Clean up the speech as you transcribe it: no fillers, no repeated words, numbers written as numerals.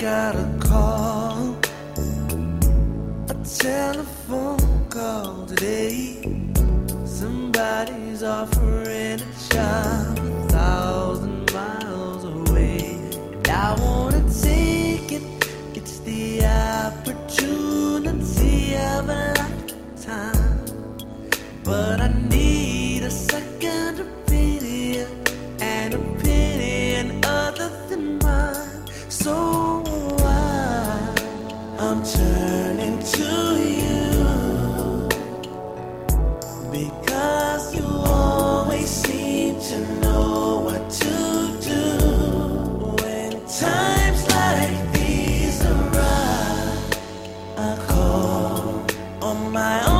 got a call, a telephone call today. Somebody's offering a job 1,000 miles away. I wanna take it, it's the opportunity of a lifetime. But I need a second opinion, an opinion other than mine. So I'm turning to you, because you always seem to know what to do. When times like these arrive, I call on my own.